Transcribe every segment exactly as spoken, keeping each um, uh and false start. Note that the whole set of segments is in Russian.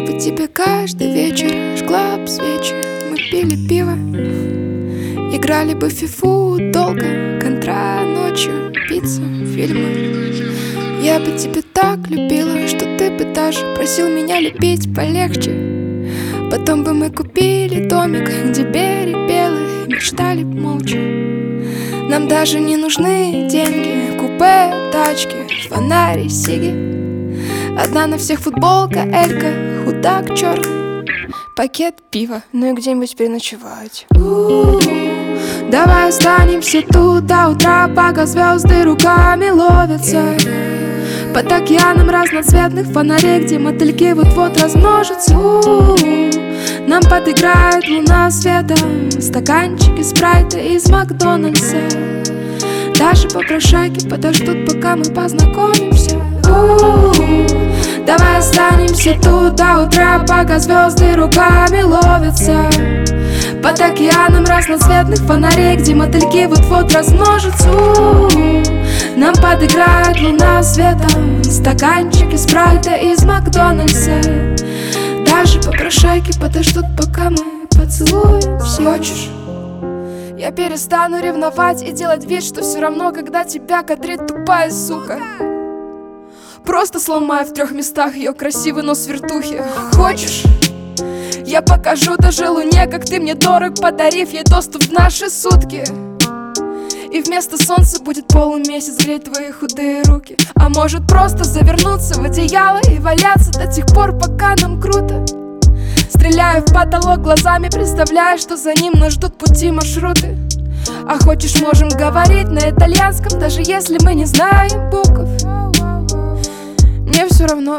бы тебе каждый вечер жгла б свечи. Мы пили пиво, играли бы в фифу долго, контра ночью, пицца, фильмы. Я бы тебя так любила, что ты бы даже просил меня любить полегче. Потом бы мы купили домик, где берег белый, мечтали б молча. Нам даже не нужны деньги, купе, тачки, фонари, сиги. Одна на всех футболка, Элька, худак черный, пакет пива, ну и где-нибудь переночевать. У-у-у. Давай останемся тут до утра, пока звезды руками ловятся. Под океаном разноцветных фонарей, где мотыльки вот-вот размножатся. У-у-у. Нам подыграет луна светом, стаканчики спрайта из Макдональдса. Даже попрошайки подождут, пока мы познакомимся. У-у-у. Давай останемся тут до утра, пока звезды руками ловятся. Под океаном разноцветных фонарей, где мотыльки вот-вот размножатся. У-у-у. Нам подыграет луна светом, стаканчики спрайта из Макдональдса. Даже попрошайки подождут, пока мы поцелуемся. Хочешь? Я перестану ревновать и делать вид, что все равно, когда тебя кадрит тупая сука. Просто сломаю в трех местах ее красивый нос вертухи. Хочешь? Я покажу даже луне, как ты мне дорог, подарив ей доступ в наши сутки. И вместо солнца будет полумесяц греть твои худые руки. А может просто завернуться в одеяло и валяться до тех пор, пока нам круто. Стреляю в потолок глазами, представляя, что за ним нас ждут пути, маршруты. А хочешь, можем говорить на итальянском, даже если мы не знаем букв. Мне все равно,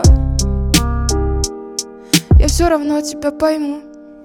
я все равно тебя пойму.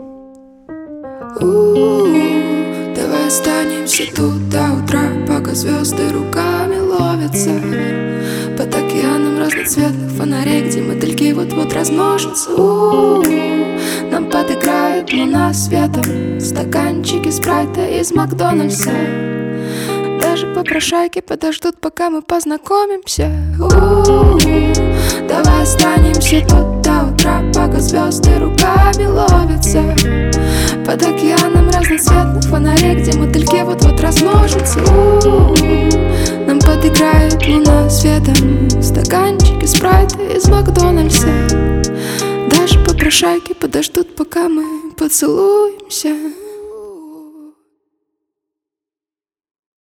У-у-у. Давай останемся тут до утра, пока звезды руками ловятся. Под океаном разноцветных фонарей, где мотыльки вот-вот размножатся. У-у-у. Нам подыграет луна светом, стаканчики спрайта из Макдональдса. Даже попрошайки подождут, пока мы познакомимся. У-у-у. Давай останемся тут до утра, пока звезды руками ловятся. Под океаном разноцветных фонарей, где мотыльки вот-вот размножатся. У-у-у. Нам подыграет луна светом, стаканчики спрайта из Макдональдса. Даже попрошайки подождут, пока мы поцелуемся.